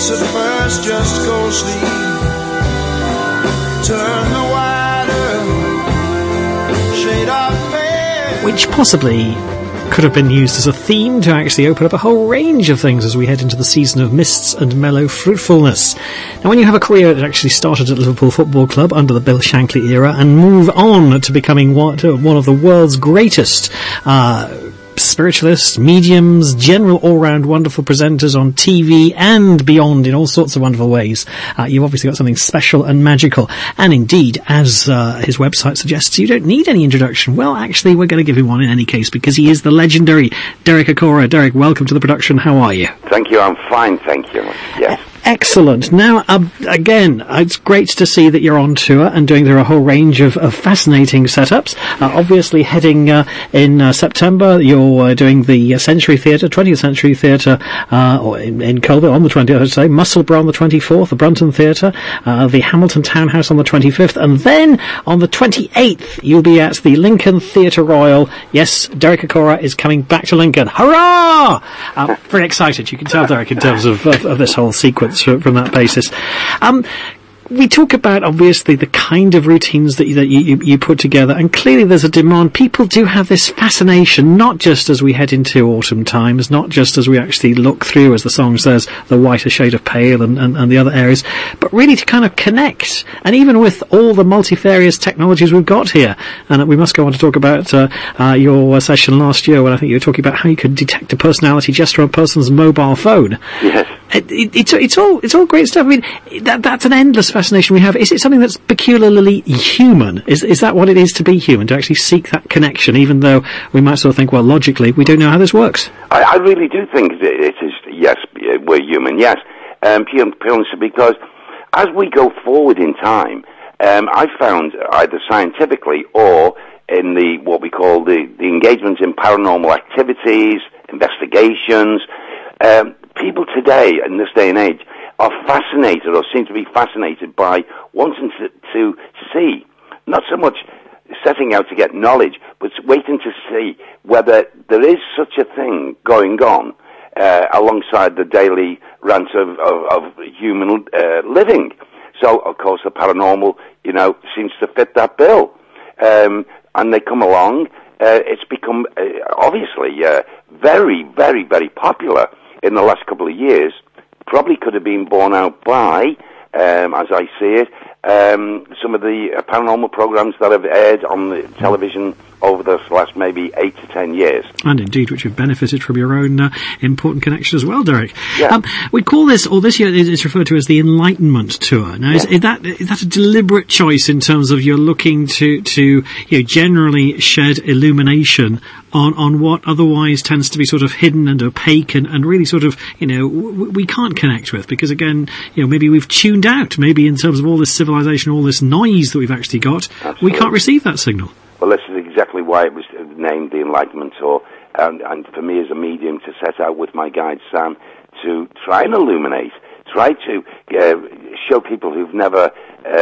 face at first, just go sleep. Turn the wider shade of pale. Which possibly could have been used as a theme to actually open up a whole range of things as we head into the season of mists and mellow fruitfulness. Now, when you have a career that actually started at Liverpool Football Club under the Bill Shankly era and move on to becoming one of the world's greatest spiritualists, mediums, general all-round wonderful presenters on TV and beyond in all sorts of wonderful ways, you've obviously got something special and magical. And indeed, as his website suggests, you don't need any introduction. Well, actually, we're going to give him one in any case, because he is the legendary Derek Acorah. Derek, welcome to the production. How are you? Thank you. I'm fine, thank you. Yes. Excellent. Now, again, it's great to see that you're on tour and doing a whole range of fascinating setups. Obviously, heading in September, you're doing the Century Theatre, 20th Century Theatre, or in Colville on the 20th, I'd say, Musselburgh on the 24th, the Brunton Theatre, the Hamilton Townhouse on the 25th, and then on the 28th, you'll be at the Lincoln Theatre Royal. Yes, Derek Acorah is coming back to Lincoln. Hurrah! Very excited, you can tell, Derek, in terms of this whole sequence from that basis. We talk about, obviously, the kind of routines that you put together, and clearly there's a demand. People do have this fascination, not just as we head into autumn times, not just as we actually look through, as the song says, the whiter shade of pale and the other areas, but really to kind of connect. And even with all the multifarious technologies we've got here, and we must go on to talk about your session last year when I think you were talking about how you could detect a personality just from a person's mobile phone. Yes. It's all great stuff. I mean, that's an endless fascination we have. Is it something that's peculiarly human? Is that what it is to be human, to actually seek that connection, even though we might sort of think, well, logically, we don't know how this works? I really do think it is, yes, we're human, yes. Purely because as we go forward in time, I found either scientifically or in what we call the engagement in paranormal activities, investigations, people today, in this day and age, are fascinated, or seem to be fascinated by wanting to see, not so much setting out to get knowledge, but waiting to see whether there is such a thing going on alongside the daily rant of human living. So, of course, the paranormal, seems to fit that bill. And they come along. It's become, obviously, very, very, very popular in the last couple of years. Probably could have been borne out by, as I see it, some of the paranormal programs that have aired on the television over the last maybe 8 to 10 years. And indeed, which have benefited from your own important connection as well, Derek. Yeah. We call this, or this year it's referred to as the Enlightenment Tour. Now, is that a deliberate choice in terms of you're looking to generally shed illumination on what otherwise tends to be sort of hidden and opaque and really sort of, we can't connect with, because again, maybe we've tuned out, maybe in terms of all this civilization, all this noise that we've actually got, Absolutely. We can't receive that signal. Well, this is exactly why it was named the Enlightenment Tour, and for me as a medium to set out with my guide Sam to try and illuminate, try to show people who've never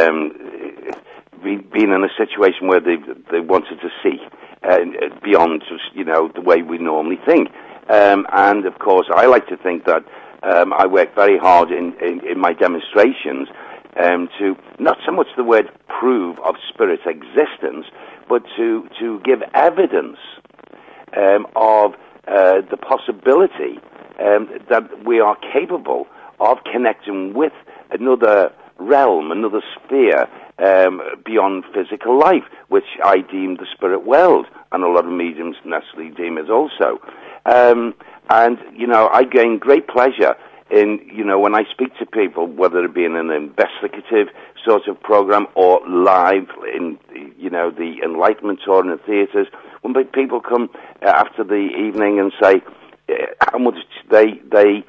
been in a situation where they wanted to see beyond just, the way we normally think. And of course, I like to think that I work very hard in my demonstrations to not so much the word prove of spirit existence, but to give evidence of the possibility that we are capable of connecting with another realm, another sphere beyond physical life, which I deem the spirit world, and a lot of mediums necessarily deem it also. And, I gain great pleasure in, when I speak to people, whether it be in an investigative sort of program or live in, the Enlightenment Tour in the theatres, when people come after the evening and say how much they've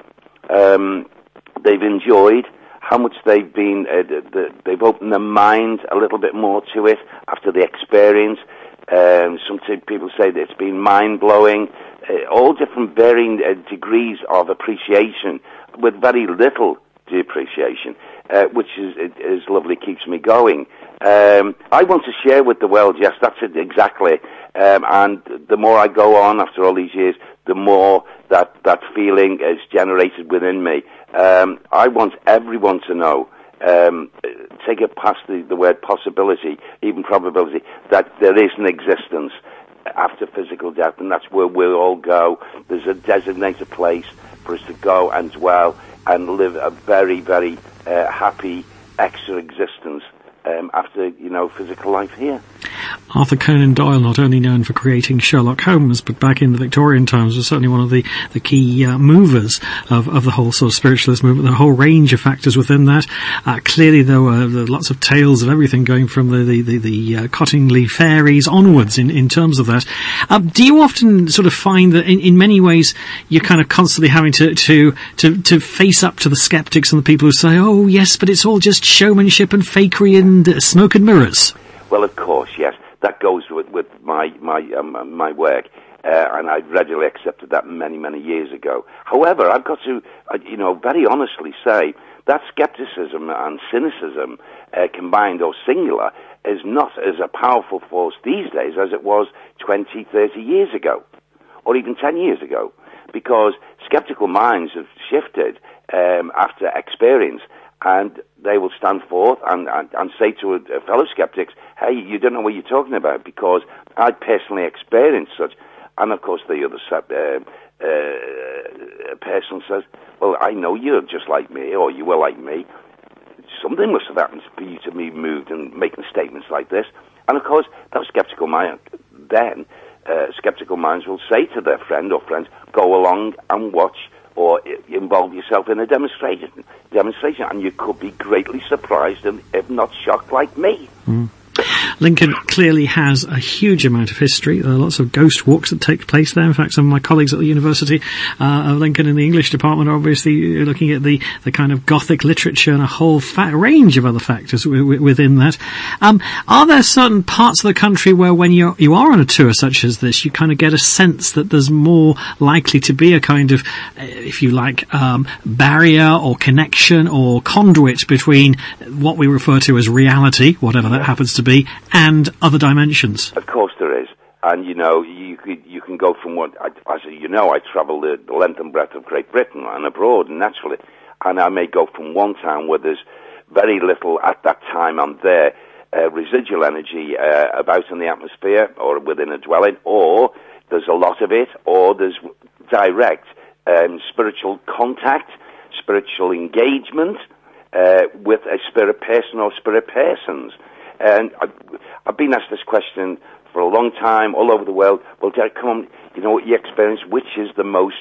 enjoyed, how much they've been, they've opened their mind a little bit more to it after the experience. Some people say that it's been mind-blowing, all different varying degrees of appreciation with very little depreciation, which is lovely, keeps me going. I want to share with the world, yes, that's it exactly. And the more I go on after all these years, the more that feeling is generated within me. I want everyone to know, take it past the word possibility, even probability, that there is an existence after physical death, and that's where we'll all go. There's a designated place for us to go and dwell and live a very, very happy extra existence after, physical life here. Arthur Conan Doyle, not only known for creating Sherlock Holmes, but back in the Victorian times was certainly one of the key movers of the whole sort of spiritualist movement, the whole range of factors within that. Clearly there were lots of tales of everything going from the Cottingley fairies onwards in terms of that. Do you often sort of find that in many ways you're kind of constantly having to face up to the skeptics and the people who say, oh yes, but it's all just showmanship and fakery and smoke and mirrors? Well, of course, yes. That goes with my work, and I readily accepted that many years ago. However, I've got to, very honestly say that skepticism and cynicism combined or singular is not as a powerful force these days as it was 20, 30 years ago, or even 10 years ago, because skeptical minds have shifted after experience. And they will stand forth and say to fellow skeptics, hey, you don't know what you're talking about, because I personally experienced such. And of course the other person says, well, I know you're just like me, or you were like me. Something must have happened for you to be moved and making statements like this. And of course, that skeptical mind, then skeptical minds will say to their friend or friends, go along and watch or involve yourself in a demonstration, and you could be greatly surprised and, if not shocked, like me. Lincoln clearly has a huge amount of history. There are lots of ghost walks that take place there. In fact, some of my colleagues at the University of Lincoln in the English department are obviously looking at the kind of Gothic literature and a whole range of other factors within that. Are there certain parts of the country where when you are on a tour such as this, you kind of get a sense that there's more likely to be a kind of, if you like, barrier or connection or conduit between what we refer to as reality, whatever that happens to be, and other dimensions? Of course there is. And, you can go from I travel the length and breadth of Great Britain and abroad, naturally. And I may go from one town where there's very little, at that time I'm there, residual energy about in the atmosphere or within a dwelling, or there's a lot of it, or there's direct spiritual contact, spiritual engagement with a spirit person or spirit persons. And I've been asked this question for a long time all over the world. Well, Derek, come on, what you experience, which is the most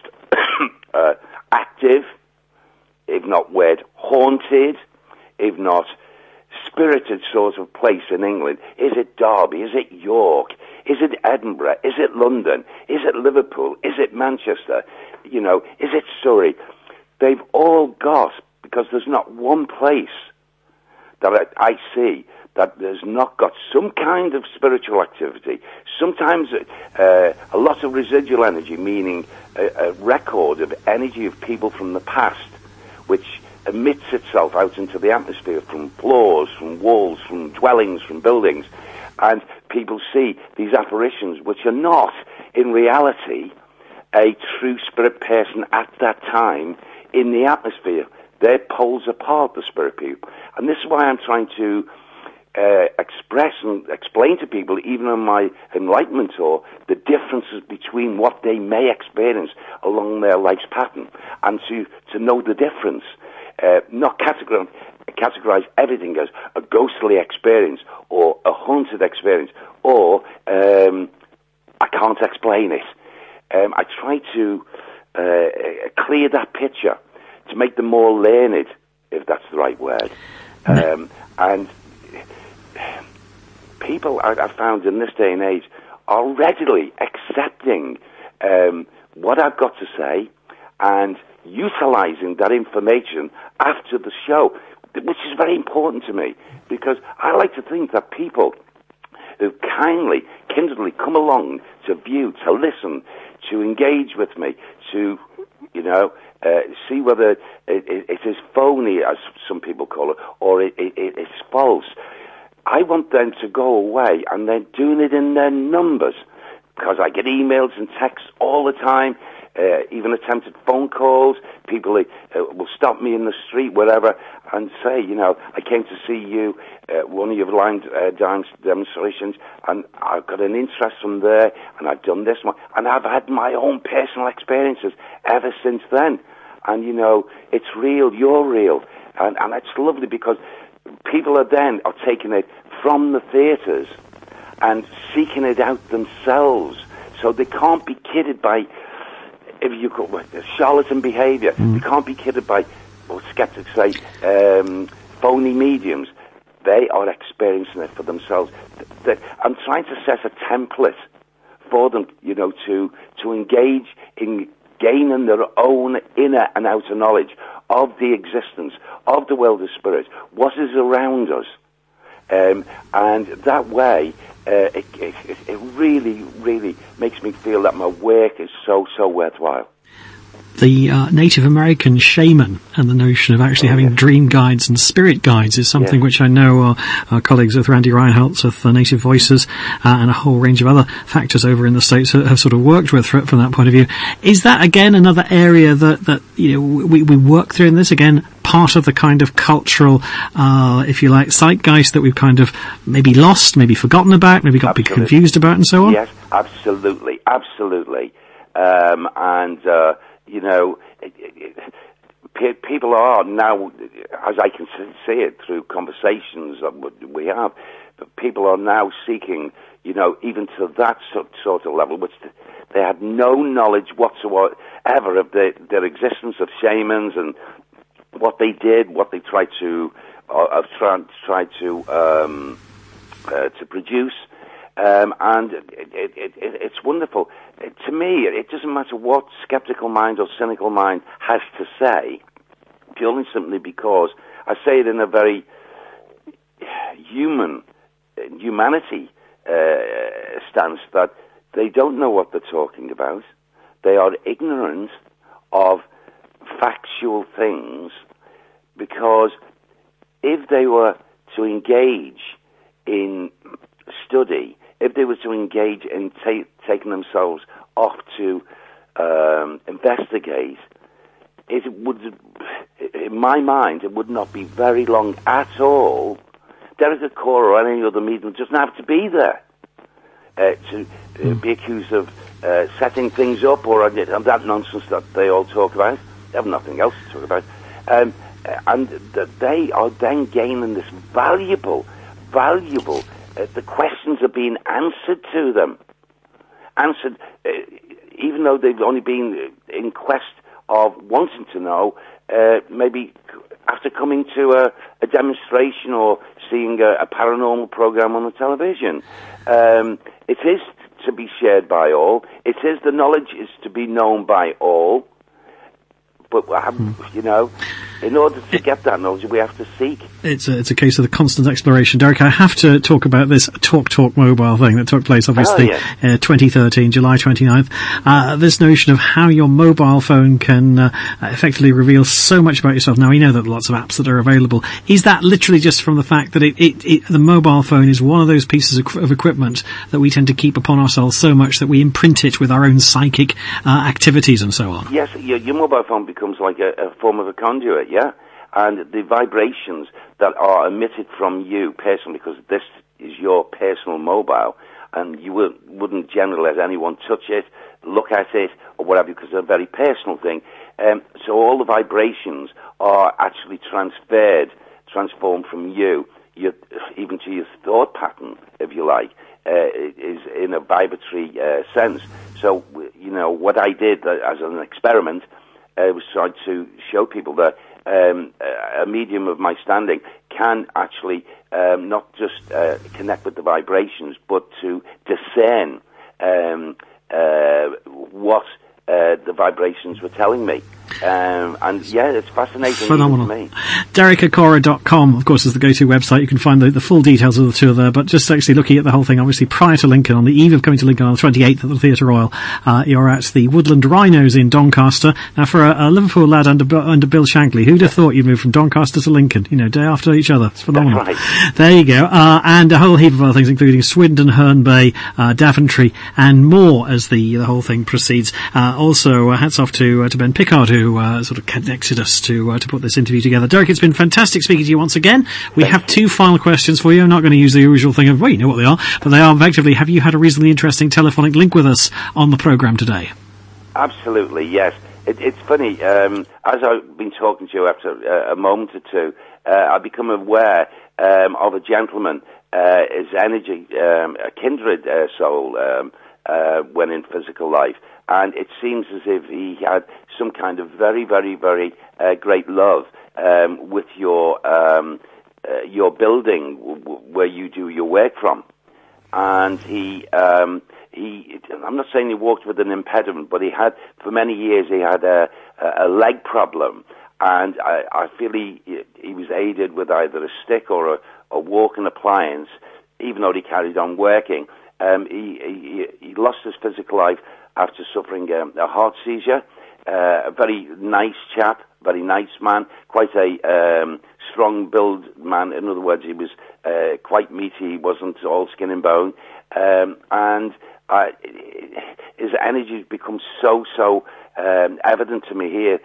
active, if not word, haunted, if not spirited sort of place in England? Is it Derby? Is it York? Is it Edinburgh? Is it London? Is it Liverpool? Is it Manchester? Is it Surrey? They've all got, because there's not one place that I see that has not got some kind of spiritual activity. Sometimes a lot of residual energy, meaning a record of energy of people from the past, which emits itself out into the atmosphere from floors, from walls, from dwellings, from buildings. And people see these apparitions, which are not, in reality, a true spirit person at that time in the atmosphere. They're poles apart, the spirit people. And this is why I'm trying to express and explain to people, even on my enlightenment tour, the differences between what they may experience along their life's pattern, and to know the difference, not categorize everything as a ghostly experience or a haunted experience or I can't explain it. I try to clear that picture to make them more learned, if that's the right word. And people, I've found in this day and age, are readily accepting what I've got to say and utilizing that information after the show, which is very important to me, because I like to think that people who kindly come along to view, to listen, to engage with me, to, see whether it is phony, as some people call it, or it's false. I want them to go away, and they're doing it in their numbers, because I get emails and texts all the time. even attempted phone calls. People will stop me in the street, wherever, and say, I came to see you, one of your line dance demonstrations, and I've got an interest from there, and I've done this one, and I've had my own personal experiences ever since then. And, it's real, you're real. And it's lovely because people are taking it from the theatres and seeking it out themselves. So they can't be kidded by, if you call it charlatan behaviour. They can't be kidded by, what skeptics say, phony mediums. They are experiencing it for themselves. I'm trying to set a template for them, to engage in gaining their own inner and outer knowledge of the existence of the world of spirit, what is around us. And that way, it really, really makes me feel that my work is so worthwhile. The Native American shaman and the notion of actually having dream guides and spirit guides is something which I know our colleagues with Randy Reinholtz of Native Voices and a whole range of other factors over in the States have sort of worked with from that point of view. Is that, again, another area that we work through in this? Again, part of the kind of cultural, if you like, zeitgeist that we've kind of maybe lost, maybe forgotten about, maybe got confused about and so on? Yes, absolutely. People are now, as I can see it through conversations that we have, but people are now seeking, even to that sort of level, which they had no knowledge whatsoever of their existence of shamans and what they did, what they tried to produce. And it's wonderful. To me, it doesn't matter what skeptical mind or cynical mind has to say, purely simply because I say it in a very humanity stance, that they don't know what they're talking about. They are ignorant of factual things, because if they were to engage in study, if they were to engage in taking themselves off to investigate, it would, in my mind, it would not be very long at all. Derek Acorah or any other medium doesn't have to be there to be accused of setting things up or that nonsense that they all talk about. They have nothing else to talk about. And they are then gaining this valuable, the questions are being answered to them. Even though they've only been in quest of wanting to know, maybe after coming to a demonstration or seeing a paranormal program on the television. It is to be shared by all. It is, the knowledge is to be known by all. But, in order to get that knowledge, we have to seek. It's a case of the constant exploration. Derek, I have to talk about this TalkTalk mobile thing that took place, obviously, 2013, July 29th. This notion of how your mobile phone can effectively reveal so much about yourself. Now, we know that lots of apps that are available. Is that literally just from the fact that the mobile phone is one of those pieces of equipment that we tend to keep upon ourselves so much that we imprint it with our own psychic activities and so on? Yes, your mobile phone becomes like a form of a conduit. Yeah, and the vibrations that are emitted from you personally, because this is your personal mobile, and you wouldn't generally let anyone touch it, look at it, or whatever, because it's a very personal thing. So all the vibrations are actually transformed from you, even to your thought pattern, if you like, is in a vibratory sense. So, what I did as an experiment was trying to show people that a medium of my standing can actually not just connect with the vibrations, but to discern what the vibrations were telling me. And yeah, it's fascinating. Phenomenal. To me. DerrickAcora.com, of course, is the go-to website. You can find the full details of the tour there, but just actually looking at the whole thing, obviously prior to Lincoln, on the eve of coming to Lincoln on the 28th at the Theatre Royal, you're at the Woodland Rhinos in Doncaster. Now, for a Liverpool lad under Bill Shankly, who'd have thought you'd move from Doncaster to Lincoln, day after each other? It's phenomenal. That's right. There you go. And a whole heap of other things, including Swindon, Herne Bay, Daventry, and more as the whole thing proceeds. Also, hats off to Ben Pickard, who sort of connected us to put this interview together. Derrick, it's been fantastic speaking to you once again. We have two final questions for you. I'm not going to use the usual thing of, well, you know what they are, but they are effectively, have you had a reasonably interesting telephonic link with us on the programme today? Absolutely, yes. It's funny, as I've been talking to you after a moment or two, I've become aware of a gentleman, his energy, a kindred soul, when in physical life. And it seems as if he had some kind of very, very, very great love with your building where you do your work from. And I'm not saying he walked with an impediment, but he had, for many years, he had a leg problem. And I feel he was aided with either a stick or a walking appliance, even though he carried on working. He lost his physical life after suffering a heart seizure. A very nice chap, very nice man, quite a strong-built man. In other words, he was quite meaty. He wasn't all skin and bone. And his energy has become so evident to me here.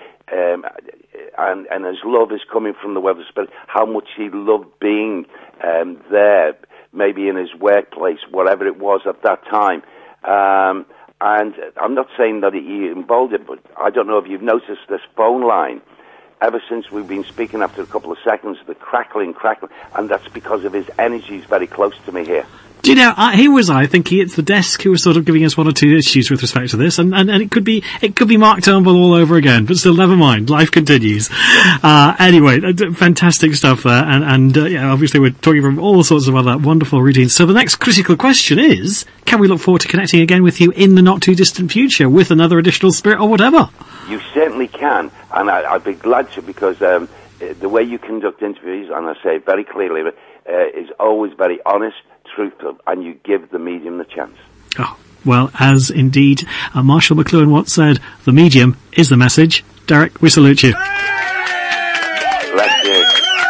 And his love is coming from the Weather Spirit, how much he loved being there, maybe in his workplace, whatever it was at that time. And I'm not saying that he involved it, but I don't know if you've noticed this phone line. Ever since we've been speaking, after a couple of seconds, the crackling, and that's because of his energy is very close to me here. Do you know, here was I thinking it's the desk who was sort of giving us one or two issues with respect to this, and it could be Mark Turnbull all over again, but still, never mind, life continues. Anyway, fantastic stuff there, and obviously we're talking from all sorts of other wonderful routines. So the next critical question is, can we look forward to connecting again with you in the not too distant future with another additional spirit or whatever? You certainly can, and I'd be glad to, because the way you conduct interviews, and I say it very clearly, is always very honest, truthful, and you give the medium the chance. Oh, well, as indeed Marshall McLuhan once said, the medium is the message. Derrick, we salute you. Bless you.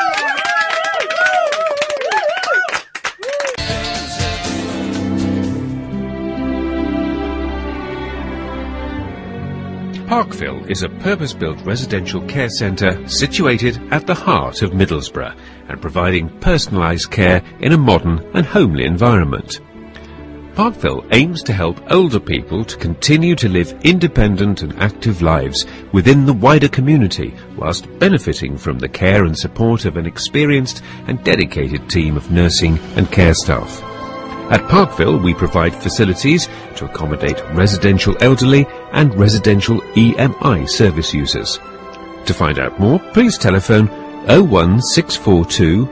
Parkville is a purpose-built residential care centre situated at the heart of Middlesbrough and providing personalised care in a modern and homely environment. Parkville aims to help older people to continue to live independent and active lives within the wider community whilst benefiting from the care and support of an experienced and dedicated team of nursing and care staff. At Parkville, we provide facilities to accommodate residential elderly and residential EMI service users. To find out more, please telephone 01642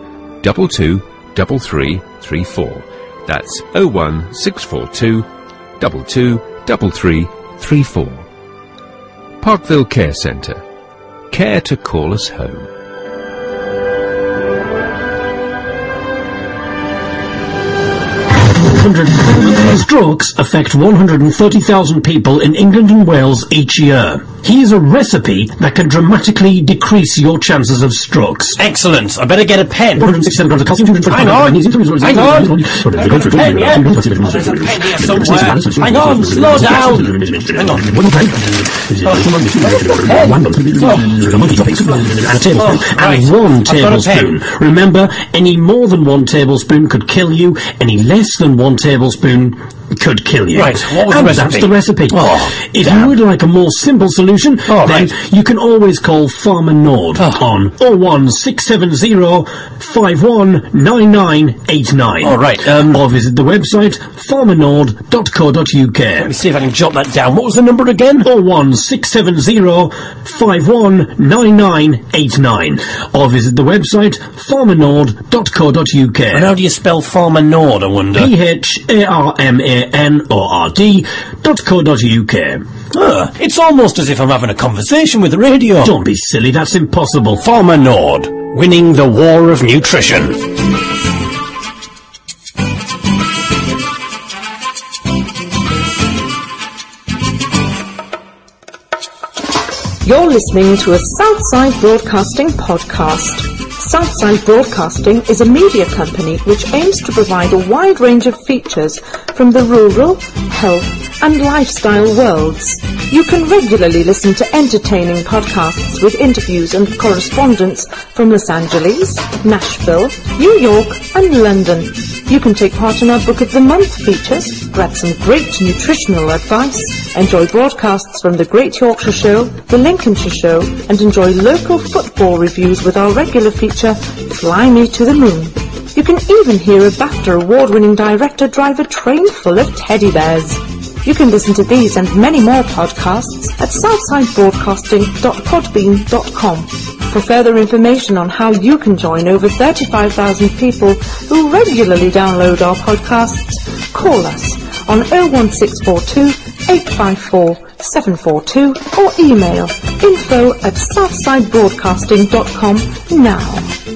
223334. That's 01642 223334. Parkville Care Centre. Care to call us home. Strokes affect 130,000 people in England and Wales each year. Here's a recipe that can dramatically decrease your chances of strokes. Excellent. I better get a pen. 167 grams of calcium, 225 Hang on. There's a pen, yeah. There's a pen here somewhere. Hang on, slow down. Hang on. And one tablespoon. Remember, any more than 1 tablespoon could kill you. Any less than 1 tablespoon could kill you. Right, what was the recipe? That's the recipe. If you would like a more simple solution, then you can always call Farmer Nord on 01670 519989. All right. Or visit the website farmernord.co.uk. Let me see if I can jot that down. What was the number again? 01670 519989. Or visit the website farmernord.co.uk. And how do you spell Farmer Nord, I wonder? PHARMA It's almost as if I'm having a conversation with the radio. Don't be silly, that's impossible. Farmer Nord, winning the war of nutrition. You're listening to a Southside Broadcasting podcast. Southside Broadcasting is a media company which aims to provide a wide range of features from the rural, health and lifestyle worlds. You can regularly listen to entertaining podcasts with interviews and correspondence from Los Angeles, Nashville, New York and London. You can take part in our Book of the Month features, grab some great nutritional advice, enjoy broadcasts from the Great Yorkshire Show, the Lincolnshire Show, and enjoy local football reviews with our regular feature, Fly Me to the Moon. You can even hear a BAFTA award-winning director drive a train full of teddy bears. You can listen to these and many more podcasts at southsidebroadcasting.podbean.com. For further information on how you can join over 35,000 people who regularly download our podcasts, call us on 01642 854 742 or email info@southsidebroadcasting.com now.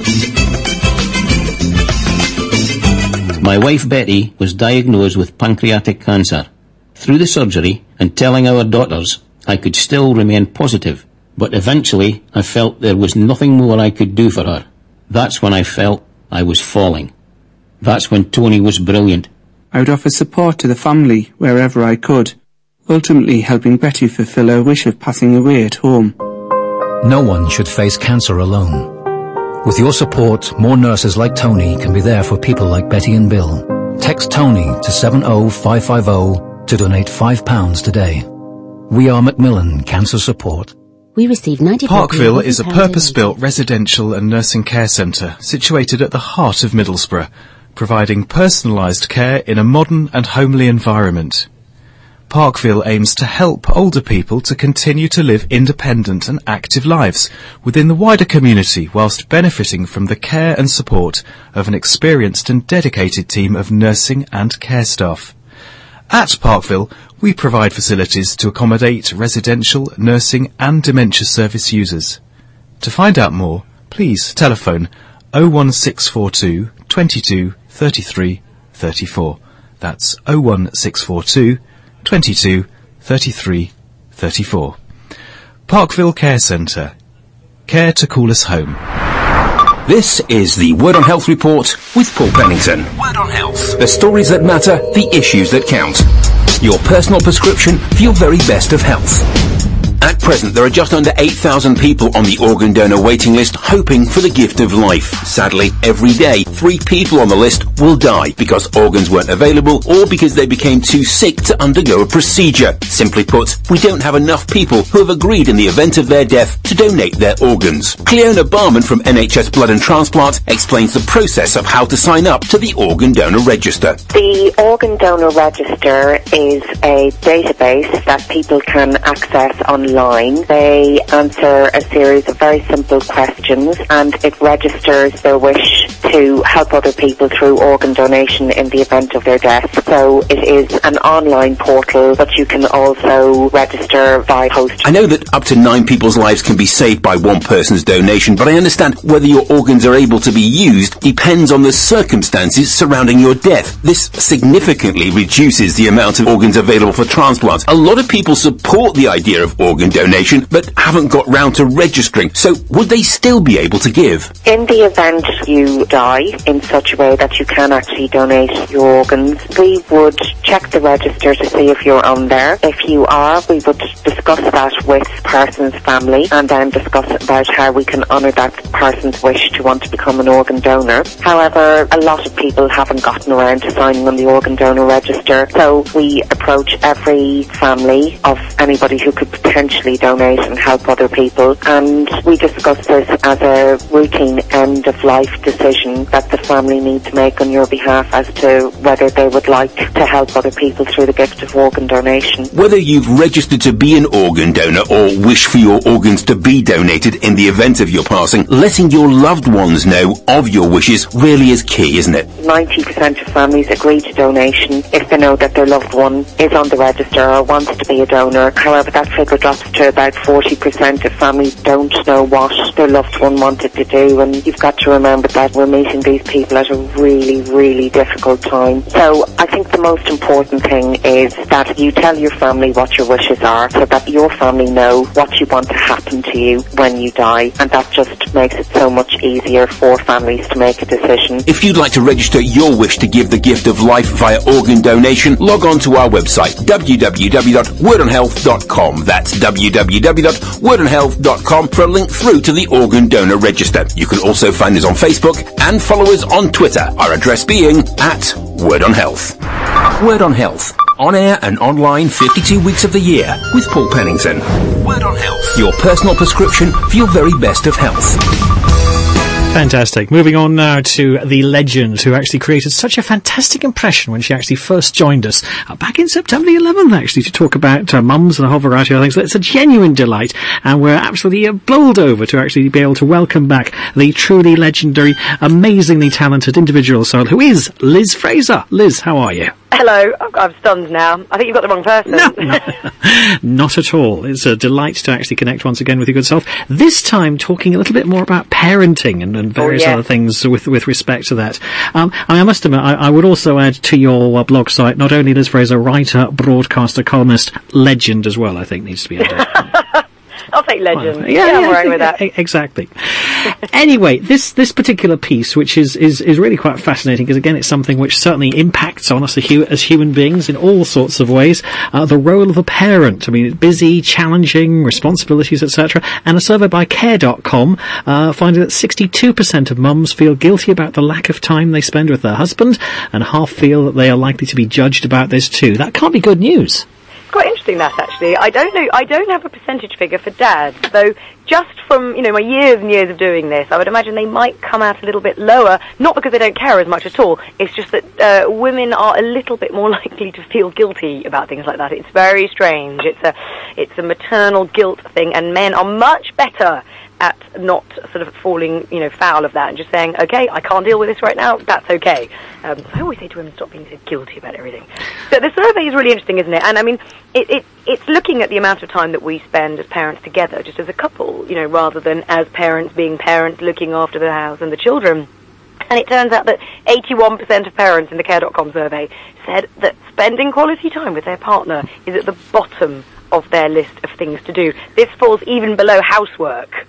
My wife Betty was diagnosed with pancreatic cancer. Through the surgery and telling our daughters, I could still remain positive, but eventually I felt there was nothing more I could do for her. That's when I felt I was falling. That's when Tony was brilliant. I would offer support to the family wherever I could, ultimately helping Betty fulfill her wish of passing away at home. No one should face cancer alone. With your support, more nurses like Tony can be there for people like Betty and Bill. Text Tony to 70550 to donate £5 today. We are Macmillan Cancer Support. We receive 90. Parkville is a purpose-built residential and nursing care centre situated at the heart of Middlesbrough, providing personalised care in a modern and homely environment. Parkville aims to help older people to continue to live independent and active lives within the wider community whilst benefiting from the care and support of an experienced and dedicated team of nursing and care staff. At Parkville, we provide facilities to accommodate residential, nursing and dementia service users. To find out more, please telephone 01642 22 33 34. That's 01642 22 33 34. Parkville Care Centre. Care to call us home. This is the Word on Health Report with Paul Pennington. Word on Health. The stories that matter, the issues that count. Your personal prescription for your very best of health. At present, there are just under 8,000 people on the organ donor waiting list hoping for the gift of life. Sadly, every day, 3 people on the list will die because organs weren't available or because they became too sick to undergo a procedure. Simply put, we don't have enough people who have agreed in the event of their death to donate their organs. Cleona Barman from NHS Blood and Transplant explains the process of how to sign up to the organ donor register. The organ donor register is a database that people can access online. They answer a series of very simple questions and it registers their wish to help other people through organ donation in the event of their death. So it is an online portal, but you can also register via post. I know that up to 9 people's lives can be saved by one person's donation, but I understand whether your organs are able to be used depends on the circumstances surrounding your death. This significantly reduces the amount of organs available for transplant. A lot of people support the idea of organ donation, but haven't got round to registering. So would they still be able to give? In the event you die in such a way that you can actually donate your organs, we would check the register to see if you're on there. If you are, we would discuss that with the person's family and then discuss about how we can honour that person's wish to want to become an organ donor. However, a lot of people haven't gotten around to signing on the organ donor register, so we approach every family of anybody who could potentially potentially donate and help other people. And we discuss this as a routine end-of-life decision that the family need to make on your behalf as to whether they would like to help other people through the gift of organ donation. Whether you've registered to be an organ donor or wish for your organs to be donated in the event of your passing, letting your loved ones know of your wishes really is key, isn't it? 90% of families agree to donation if they know that their loved one is on the register or wants to be a donor. However, that figure drops to about 40% if families don't know what their loved one wanted to do, and you've got to remember that we're meeting these people at a really, really difficult time. So I think the most important thing is that you tell your family what your wishes are so that your family know what you want to happen to you when you die, and that just makes it so much easier for families to make a decision. If you'd like to register your wish to give the gift of life via organ donation, log on to our website www.wordonhealth.com. That's www.wordonhealth.com for a link through to the organ donor register. You can also find us on Facebook and follow us on Twitter, our address being @WordOnHealth. Word on Health. On air and online 52 weeks of the year with Paul Pennington. Word on Health. Your personal prescription for your very best of health. Fantastic. Moving on now to the legend who actually created such a fantastic impression when she actually first joined us back in September the 11th, actually, to talk about mums and a whole variety of things. So it's a genuine delight, and we're absolutely bowled over to actually be able to welcome back the truly legendary, amazingly talented individual soul who is Liz Fraser. Liz, how are you? Hello, I'm stunned now. I think you've got the wrong person. No. Not at all. It's a delight to actually connect once again with your good self. This time talking a little bit more about parenting and various other things with respect to that. I must admit, I would also add to your blog site not only Liz Fraser, writer, broadcaster, columnist, legend as well, I think needs to be added. I'll take legend. Well, I'm all right with that. Exactly. Anyway, this particular piece, which is really quite fascinating, because again, it's something which certainly impacts on us as human beings in all sorts of ways. The role of a parent. I mean, it's busy, challenging, responsibilities, etc. And a survey by Care.com finding that 62% of mums feel guilty about the lack of time they spend with their husband, and half feel that they are likely to be judged about this too. That can't be good news. Quite interesting, that, actually. I don't know, I don't have a percentage figure for dads, though just from, my years and years of doing this, I would imagine they might come out a little bit lower, not because they don't care as much at all, it's just that women are a little bit more likely to feel guilty about things like that. It's very strange. It's a maternal guilt thing, and men are much better at not sort of falling, foul of that and just saying, okay, I can't deal with this right now, that's okay. I always say to women, stop being so guilty about everything. But the survey is really interesting, isn't it? And I mean, it's looking at the amount of time that we spend as parents together, just as a couple, rather than as parents being parents looking after the house and the children. And it turns out that 81% of parents in the Care.com survey said that spending quality time with their partner is at the bottom of their list of things to do. This falls even below housework.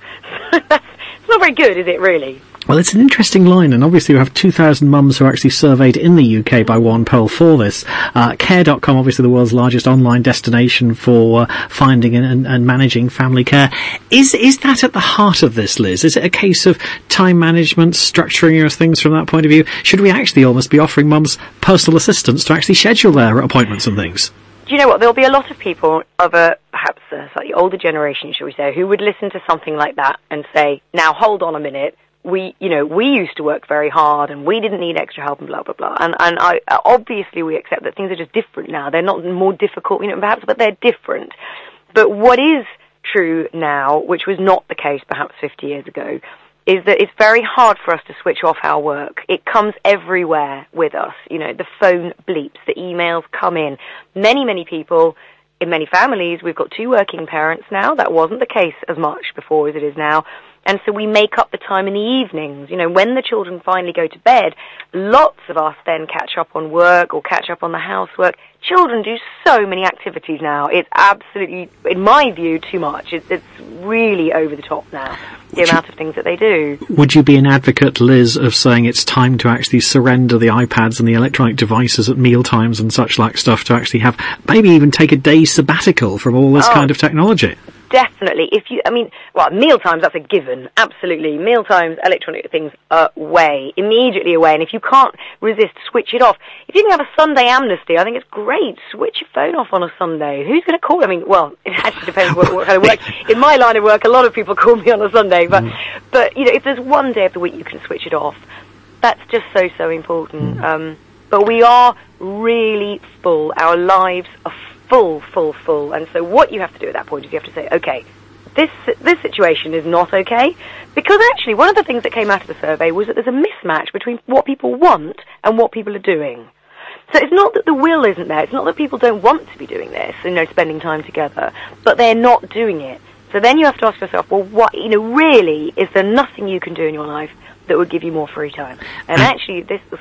It's not very good, is it, really? Well, it's an interesting line, and obviously we have 2,000 mums who are actually surveyed in the UK by one poll for this. Care.com, obviously the world's largest online destination for finding and managing family care. Is that at the heart of this, Liz? Is it a case of time management, structuring your things from that point of view? Should we actually almost be offering mums personal assistants to actually schedule their appointments and things? Do you know what? There'll be a lot of people of perhaps a slightly older generation, shall we say, who would listen to something like that and say, now hold on a minute, we used to work very hard and we didn't need extra help and blah, blah, blah. And obviously we accept that things are just different now. They're not more difficult, perhaps, but they're different. But what is true now, which was not the case perhaps 50 years ago, is that it's very hard for us to switch off our work. It comes everywhere with us. The phone bleeps, the emails come in. Many, many people, in many families, we've got 2 working parents now. That wasn't the case as much before as it is now. And so we make up the time in the evenings. When the children finally go to bed, lots of us then catch up on work or catch up on the housework. Children do so many activities now. It's absolutely, in my view, too much. It's really over the top now, the amount of things that they do. Would you be an advocate, Liz, of saying it's time to actually surrender the iPads and the electronic devices at meal times and such like stuff to actually have, maybe even take a day sabbatical from all this kind of technology? definitely, mealtimes, that's a given, absolutely. Mealtimes, electronic things, immediately away. And if you can't resist, switch it off. If you can have a Sunday amnesty, I think it's great. Switch your phone off on a Sunday. Who's going to call? I mean, well, it actually depends what kind of work. In my line of work, a lot of people call me on a Sunday, but if there's one day of the week you can switch it off, that's just so important. But we are really full. Our lives are full. And so what you have to do at that point is you have to say, okay, this situation is not okay. Because actually, one of the things that came out of the survey was that there's a mismatch between what people want and what people are doing. So it's not that the will isn't there. It's not that people don't want to be doing this, spending time together, but they're not doing it. So then you have to ask yourself, well, what, really, is there nothing you can do in your life that would give you more free time? And actually,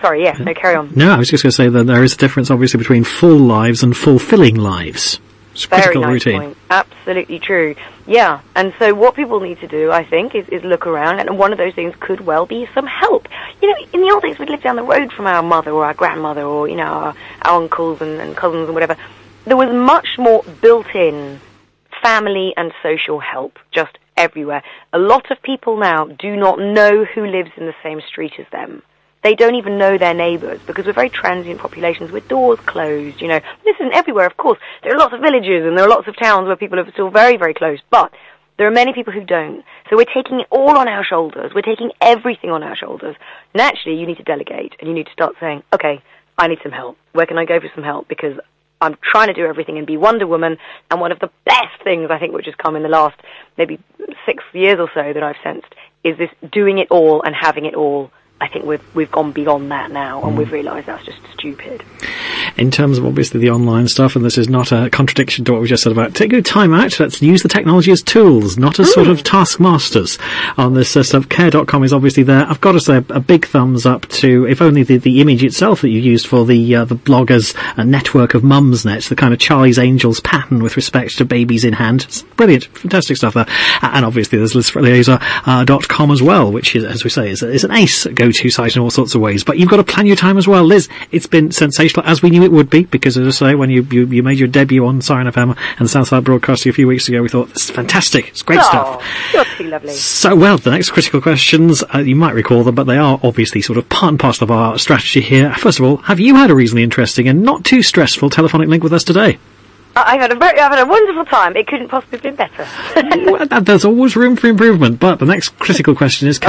carry on. No, I was just going to say that there is a difference, obviously, between full lives and fulfilling lives. It's a critical Very nice routine. point. Absolutely true. Yeah, and so what people need to do, I think, is look around, and one of those things could well be some help. In the old days, we'd live down the road from our mother or our grandmother or, our uncles and cousins and whatever. There was much more built-in family and social help just everywhere. A lot of people now do not know who lives in the same street as them. They don't even know their neighbours because we're very transient populations with doors closed, This isn't everywhere, of course. There are lots of villages and there are lots of towns where people are still very, very close, but there are many people who don't. So we're taking it all on our shoulders. We're taking everything on our shoulders. And actually, you need to delegate and you need to start saying, okay, I need some help. Where can I go for some help? Because I'm trying to do everything and be Wonder Woman, and one of the best things I think which has come in the last maybe 6 years or so that I've sensed is this doing it all and having it all. I think we've gone beyond that now, and we've realised that's just stupid. In terms of obviously the online stuff, and this is not a contradiction to what we just said about take good time out, let's use the technology as tools, not as sort of taskmasters on this stuff. Care.com is obviously there. I've got to say a big thumbs up to, if only the image itself that you used for the bloggers network of Mumsnet, the kind of Charlie's Angels pattern with respect to babies in hand. It's brilliant, fantastic stuff there. And obviously there's LizFraser.com as well, which is, as we say, is an ace go-to site in all sorts of ways. But you've got to plan your time as well. Liz, it's been sensational, as we knew it would be, because as I say, when you made your debut on Siren FM and Southside Broadcasting a few weeks ago, we thought, this is fantastic, it's great stuff. You're too lovely. So, well, the next critical questions, you might recall them, but they are obviously sort of part and parcel of our strategy here. First of all, have you had a reasonably interesting and not too stressful telephonic link with us today? I've had a wonderful time. It couldn't possibly have been better. Well, there's always room for improvement, but the next critical question is,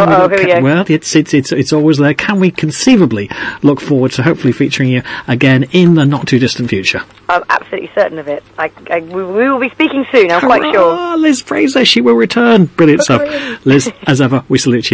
it's always there. Can we conceivably look forward to hopefully featuring you again in the not too distant future? I'm absolutely certain of it. We will be speaking soon, I'm quite sure. Liz Fraser, she will return. Brilliant stuff. Liz, as ever, we salute you.